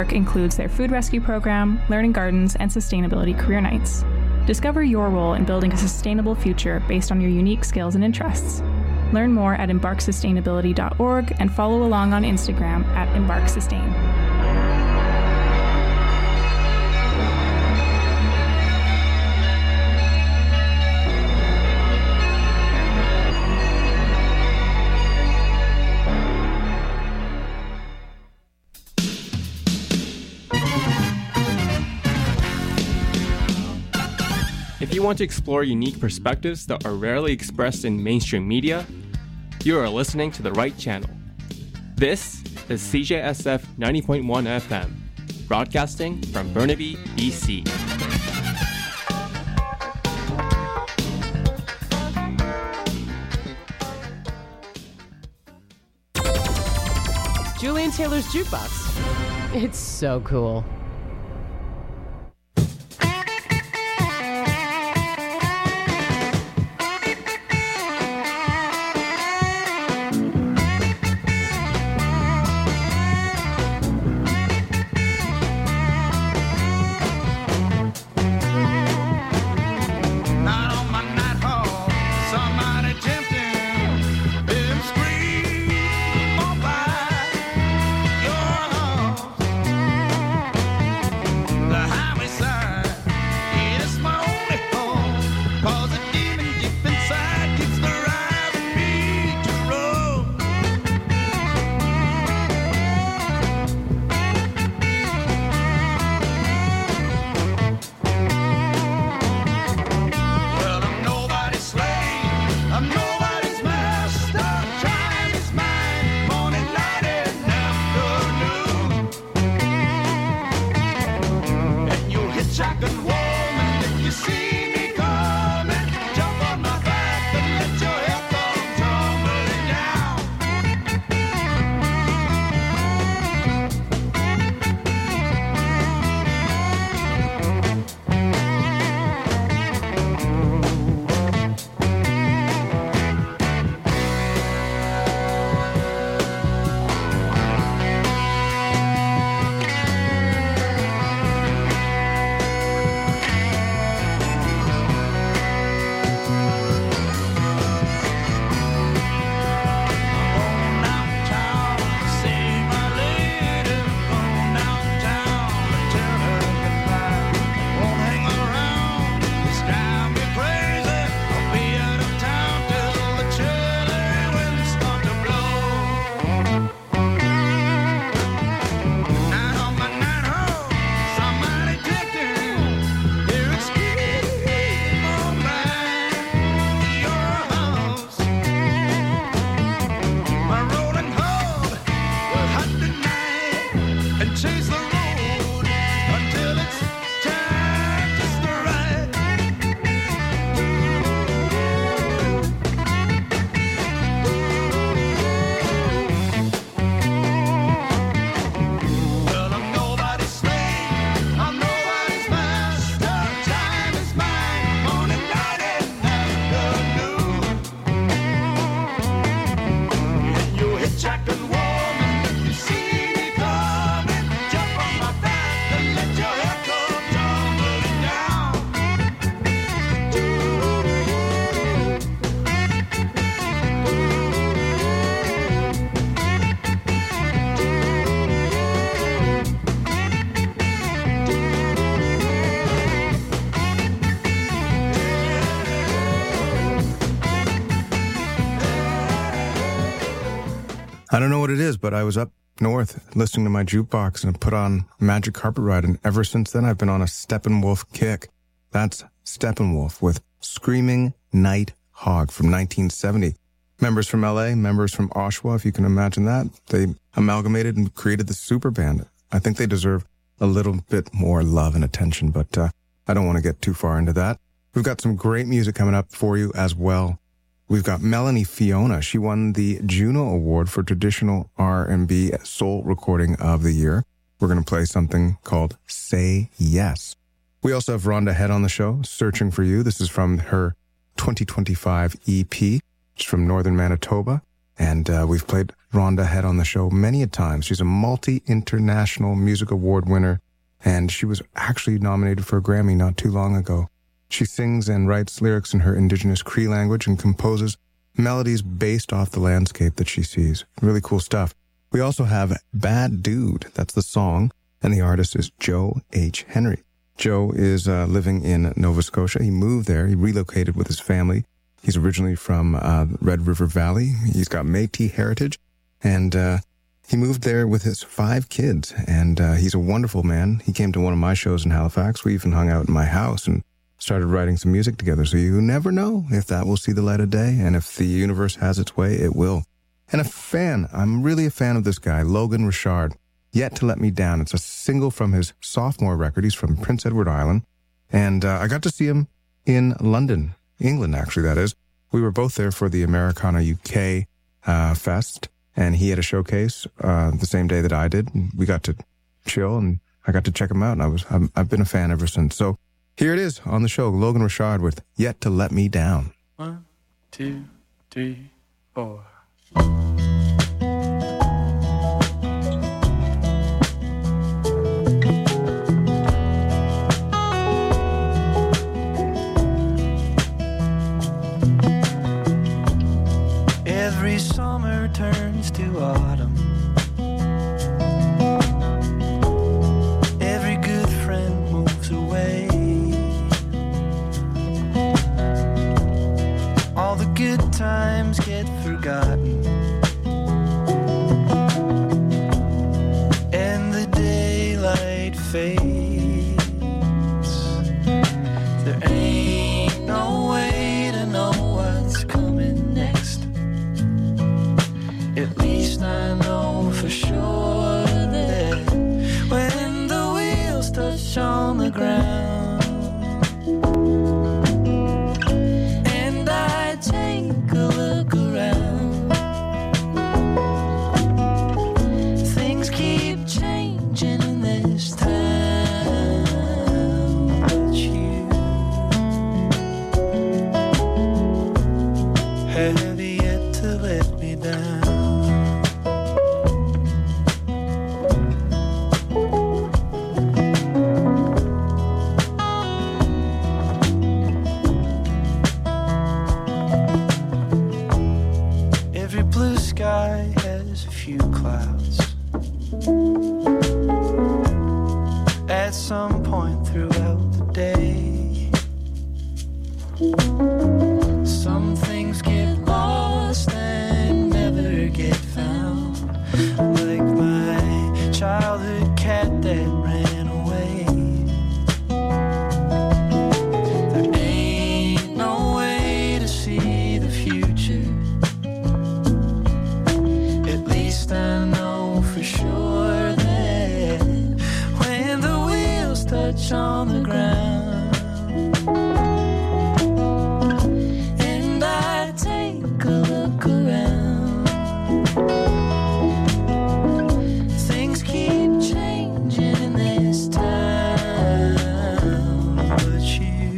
Work includes their food rescue program, learning gardens, and sustainability career nights. Discover your role in building a sustainable future based on your unique skills and interests. Learn more at embarksustainability.org and follow along on Instagram at embarksustain. If you want to explore unique perspectives that are rarely expressed in mainstream media, you are listening to the right channel. This is CJSF 90.1 FM, broadcasting from Burnaby, BC. Julian Taylor's Jukebox. It's so cool. I don't know what it is, but I was up north listening to my jukebox and put on Magic Carpet Ride, and ever since then I've been on a Steppenwolf kick. That's Steppenwolf with Screaming Night Hog from 1970. Members from LA, members from Oshawa, if you can imagine that. They amalgamated and created the super band. I think they deserve a little bit more love and attention, but I don't want to get too far into that. We've got some great music coming up for you as well. We've got Melanie Fiona. She won the Juno Award for Traditional R&B Soul Recording of the Year. We're going to play something called Say Yes. We also have Rhonda Head on the show, Searching for You. This is from her 2025 EP. It's from Northern Manitoba. And we've played Rhonda had on the show many a time. She's a multi-international music award winner, and she was actually nominated for a Grammy not too long ago. She sings and writes lyrics in her indigenous Cree language and composes melodies based off the landscape that she sees. Really cool stuff. We also have Bad Dude. That's the song, and the artist is Joe H. Henry. Joe is living in Nova Scotia. He moved there. He relocated with his family. He's originally from Red River Valley. He's got Métis heritage, and he moved there with his 5 kids, and he's a wonderful man. He came to one of my shows in Halifax. We even hung out in my house and started writing some music together. So you never know if that will see the light of day, and if the universe has its way, it will. And I'm really a fan of this guy, Logan Richard. Yet to Let Me Down. It's a single from his sophomore record. He's from Prince Edward Island. And I got to see him in London, England, actually, that is. We were both there for the Americana UK Fest, and he had a showcase the same day that I did. We got to chill, and I got to check him out, and I've been a fan ever since. So here it is on the show, Logan Richard with Yet to Let Me Down. 1, 2, 3, 4. Every summer turns to autumn. Every good friend moves away. All the good times get forgotten, and the daylight fades. There ain't no way to know what's coming next. At least I know for sure that when the wheels touch on the ground and I take a look around, things keep changing in this town. But you have yet to let me down. Has a few clouds at some point throughout the day. Some things get lost and never get found, like my childhood cat that ran away. There ain't no way to see the future. I know for sure that when the wheels touch on the ground and I take a look around, things keep changing in this town. But you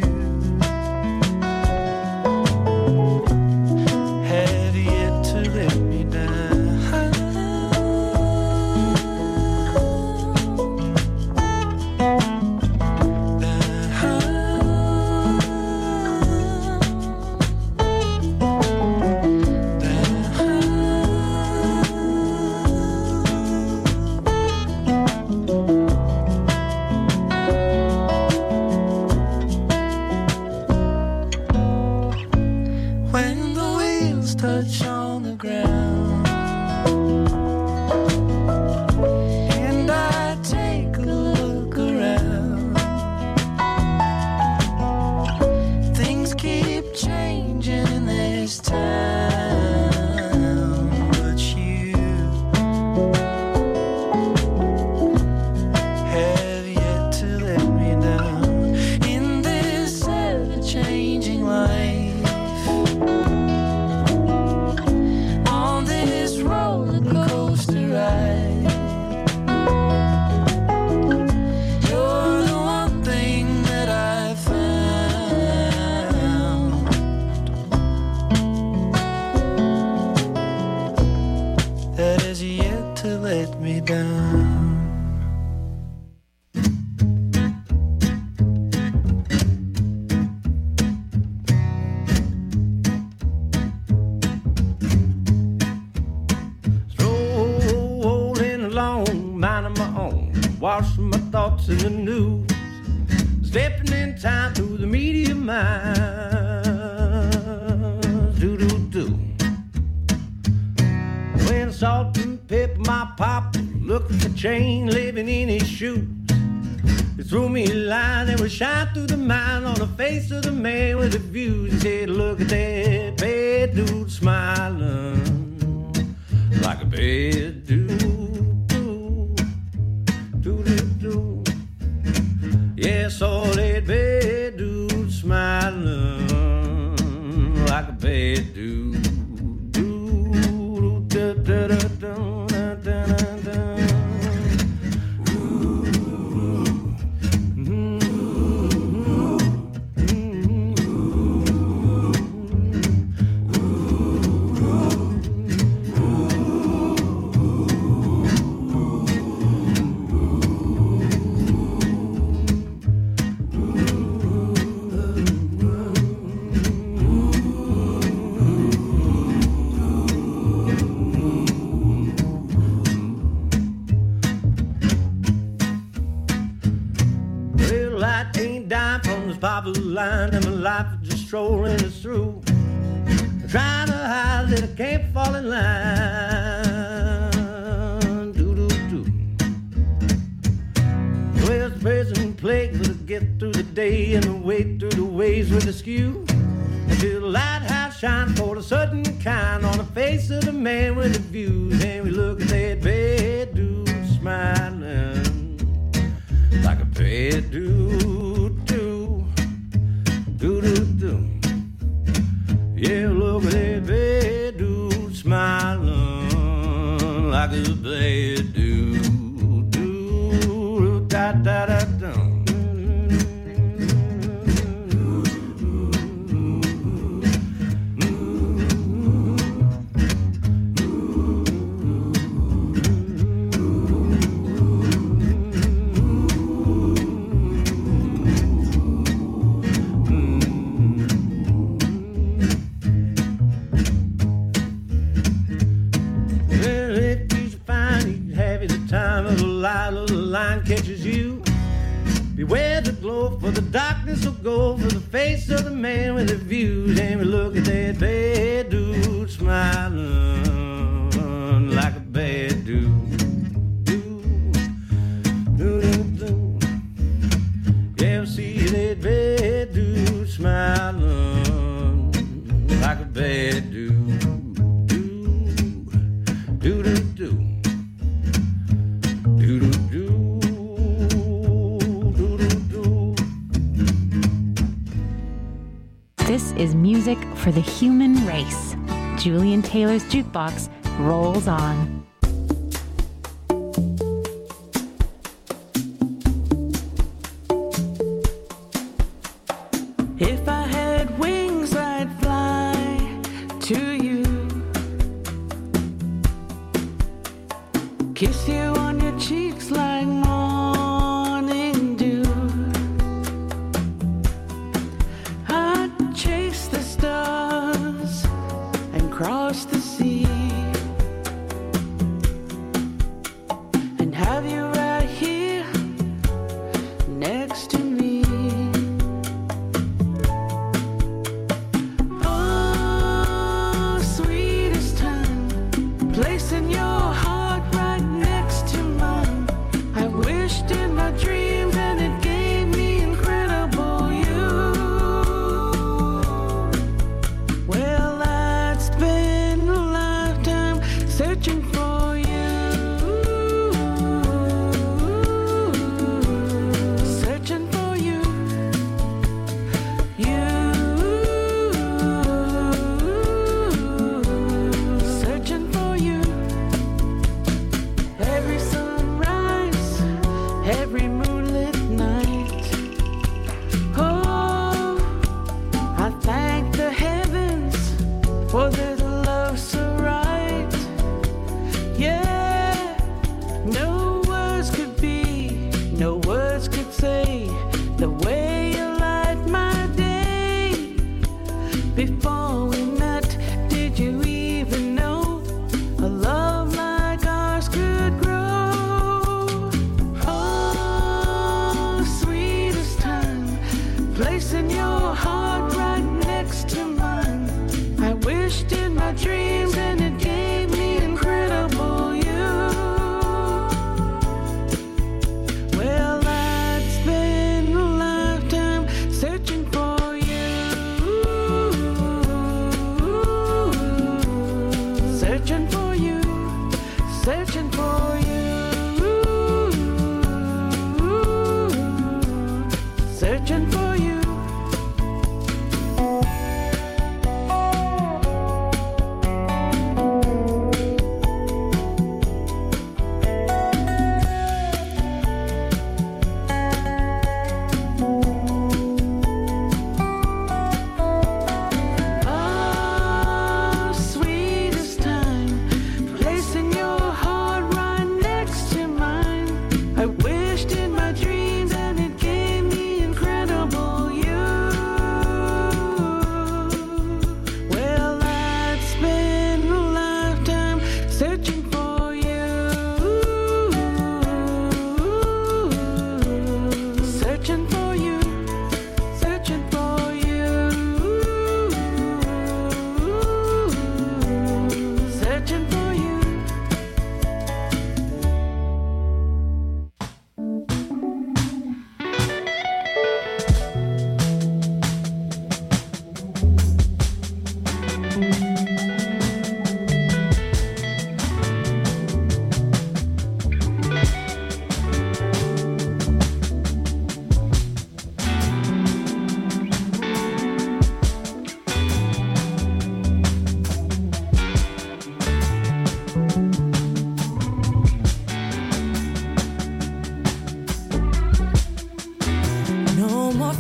have yet to let me down. Down. wash my thoughts in the news. Stepping in time through the media minds. Do-do-do. When salt and pepper my pop looked for change, living in his shoes. He threw me a line that would shine through the mind on the face of the man with the views. He said, look at that bad dude smiling like a bad dude. Do-do-do. Yeah, I saw that bad dude smiling like a bad dude. Popular line and my life is just strolling us through. I'm trying to hide that I can't fall in line. Do-do-do. Well, the present plague will get through the day and the way through the ways with the skew. Until the lighthouse shines for a certain kind on the face of the man with the views. And we look at that bad dude smiling like a bad dude. Do-do-do. Yeah, look at that bad dude smiling like a bad dude. Do-da-da-da-da. Catches you. Beware the glow, for the darkness will go for the face of the man with the views. And we look at that bad dude smiling like a bad dude. Do-do-do. Yeah, we see that bad dude smiling like a bad dude. Do-do-do. This is music for the human race. Julian Taylor's Jukebox rolls on. If I had wings, I'd fly to you. Kiss you on your cheeks like morning dew. I'd chase the stars and cross the sea and have you right here next to me. Oh, sweetest time, placing your heart right next to mine. I wished in my dreams and it gave me incredible you. Well, I'd spend a lifetime searching for you. Searching for you. Searching for you. Every sunrise, every moonlit night. Oh, I thank the heavens for this love so right. Yeah, no words could be, no words could say the way you light my day. Before we met, did you even know a love like ours could grow? Oh,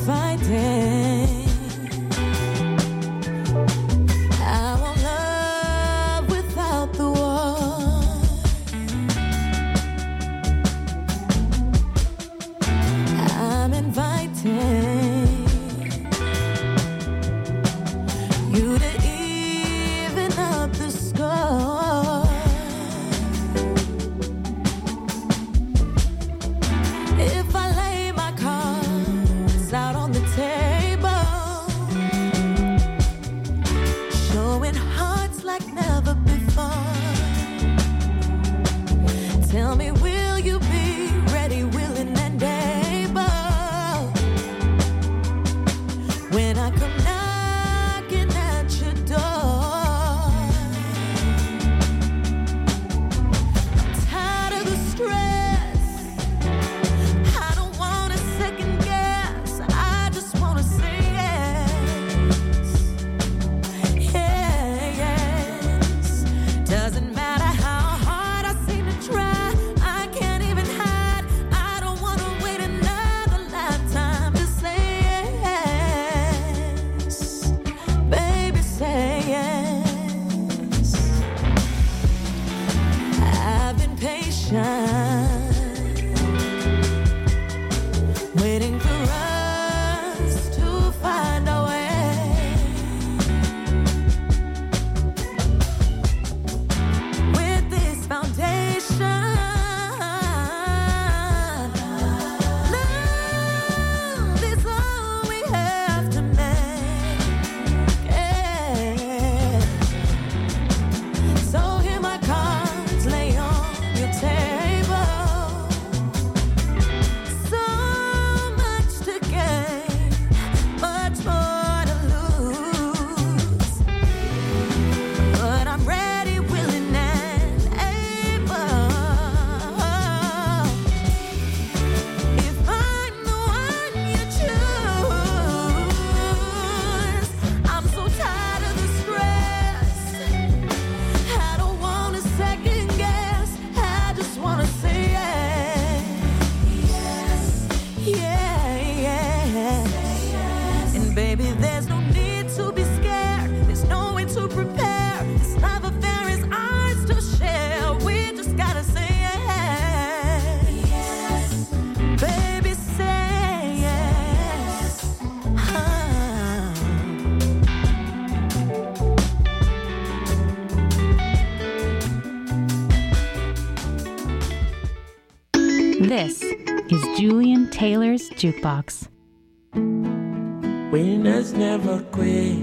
fighting. I want love without the war. I'm inviting you to even up the score. If I lay my cards out on the table, showing hearts like never before, tell me, will you be ready, willing, and able when I come knocking at your door? I'm tired of the stress. I don't want to second guess. I just want to say yes. Yes. Doesn't matter how hard I seem to try. I can't even hide. I don't want to wait another lifetime to say yes. Baby, say yes. I've been patient, waiting for us to find a way. With this foundation, love is all we have to make. Yeah. So here my cards lay on your table. So much to gain, much more to lose. But I'm ready, willing, and able. If I'm the one you choose, I'm so tired of the stress. I don't want to second guess. I just want to say yes. Yeah, yeah. And baby, there's no need to be scared. There's no way to prepare. This love affair is ours to share. We just gotta say yes. Baby, say yes. This is Julian Taylor's Jukebox. Winners never quit.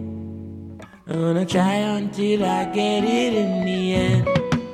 I'm gonna try until I get it in the end.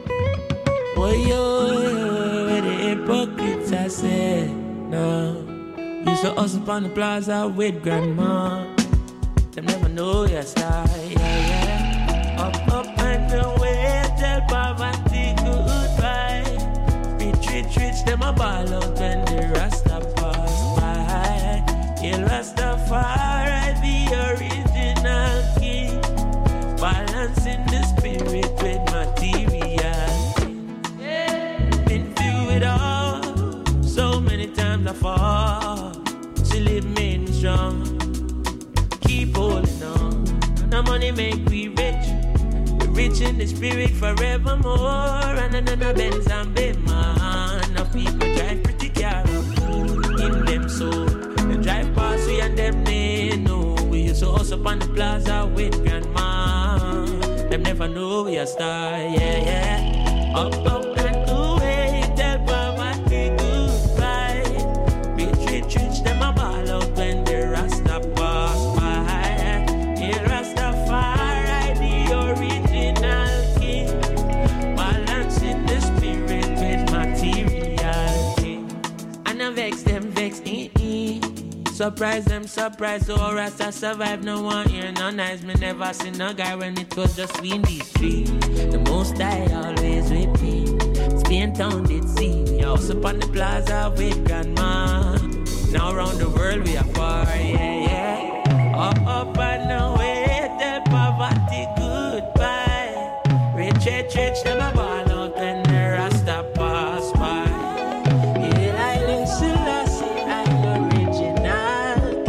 Oh, yo, where the hypocrites I said, no. Used to hustle upon the plaza with grandma. Them never know your style, yeah, yeah. Up and away, tell poverty goodbye. Rich, them a ball out when the Rasta pass by. Yeah, Rastafari, the original king, balancing the spirit with materiality. Been through it all, so many times I fall. Still it made me strong. Keep holding on. The money make we rich. We're rich in the spirit forevermore. And another Benz and Bayman. Now people drive pretty car in them soul. They drive past we and them they know. We used to hustle up on the plaza with grandma. Them never know we a star, yeah, yeah. Up and away, tell poverty goodbye. Rich, them a ball out when the Rasta pass by. Yeah, Rastafari, the original king, balancing the spirit with materiality. And I vex them, surprise them, so Rasta survive. No one here, no nice. Me never seen no guy when it was just we in these streets. The most I always with me. Spain town did see me. House up on the plaza with grandma. Now around the world we are far, yeah, yeah. Up and away, tell poverty goodbye. Rich, them a ball out when the Rasta pass by. Yeah, I live Selassie, I'm original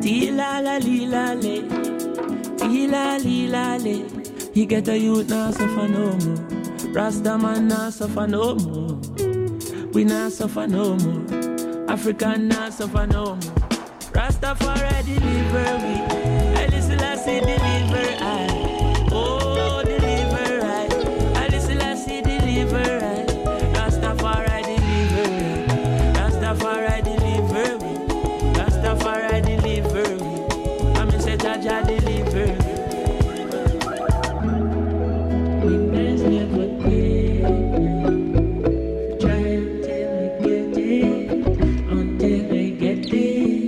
Tila-la-li-la-le, tila-li-la-le. He get a youth now suffer no more. Rasta man now suffer no more. We now suffer no more. African now suffer no more. Rastafari deliver we. Haile Selassie deliver I. Oh, deliver I. Haile Selassie deliver I. Rastafari deliver I. Rastafari deliver we. Rastafari deliver we. I'm in say Jaja deliver we. Winners never quit. Try until we get it. Until we get it.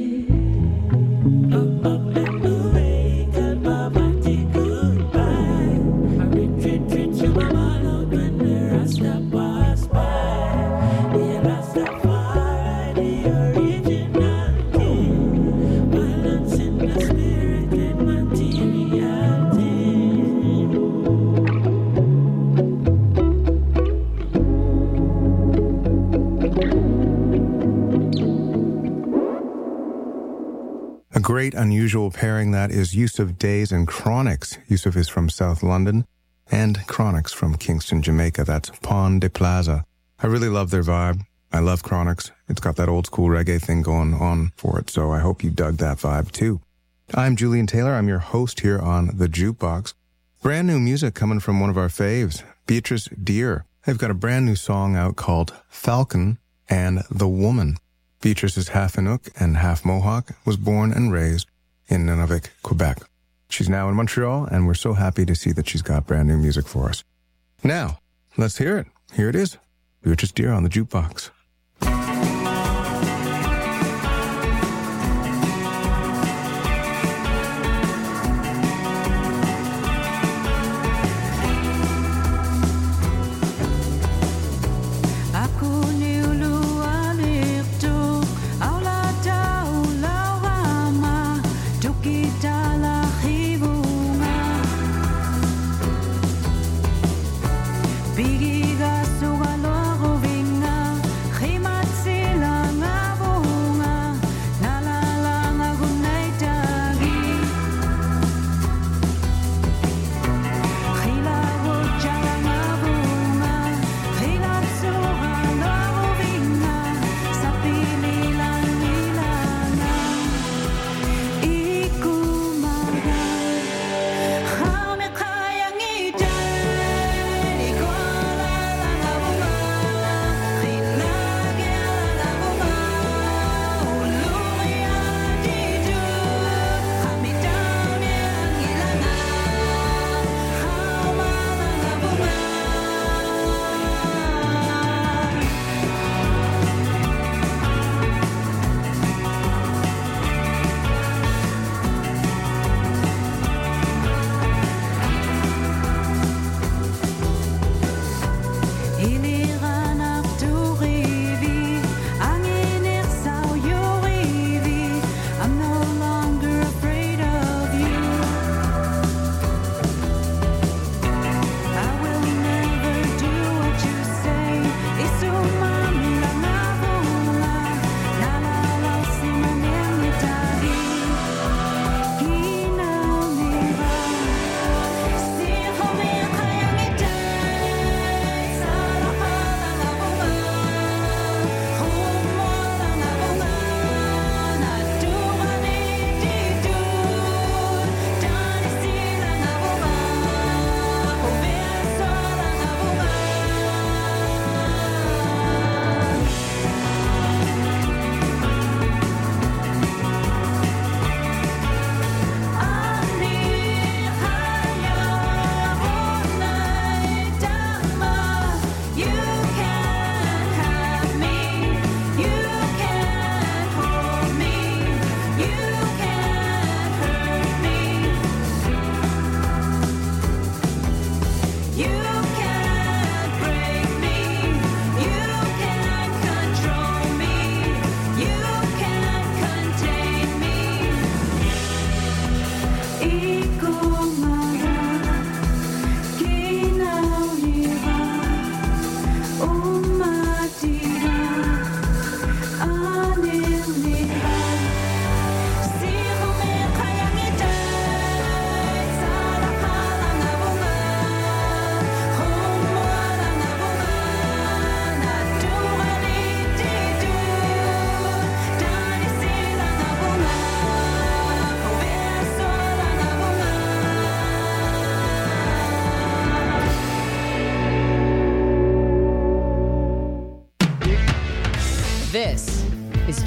Up, up and away. Tell Baba take goodbye. I retreat to my mother when the Rasta pass by. The Rastafari, the original king. Balance in the spirit and materiality. A great unusual pairing that is Yusuf Days and Chronix. Yusuf is from South London and Chronix from Kingston, Jamaica. That's Pond de Plaza. I really love their vibe. I love Chronix. It's got that old school reggae thing going on for it, so I hope you dug that vibe too. I'm Julian Taylor. I'm your host here on The Jukebox. Brand new music coming from one of our faves, Beatrice Deer. They've got a brand new song out called Falcon and the Woman. Beatrice is half Inuk and half Mohawk, was born and raised in Nunavik, Quebec. She's now in Montreal, and we're so happy to see that she's got brand new music for us. Now, let's hear it. Here it is. Beatrice Deer on The Jukebox. Aku ni uluan itu, aula taula wama, tukita la hibunga. Bigiga sugalo vinga,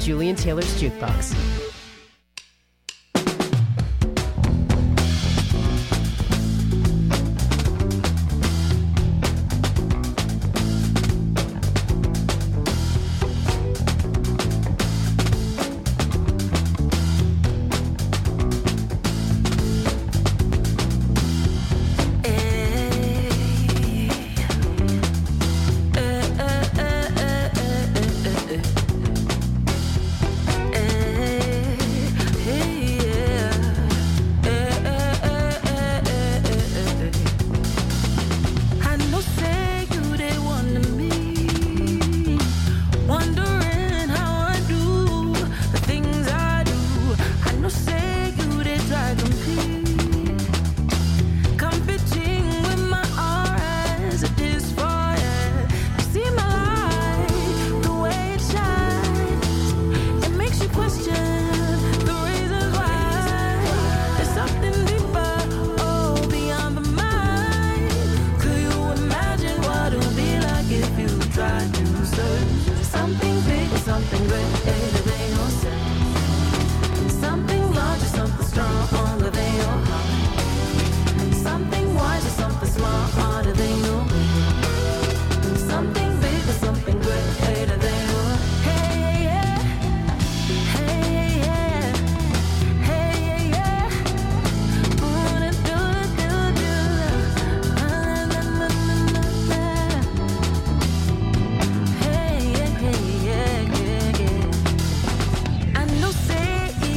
Julian Taylor's Jukebox.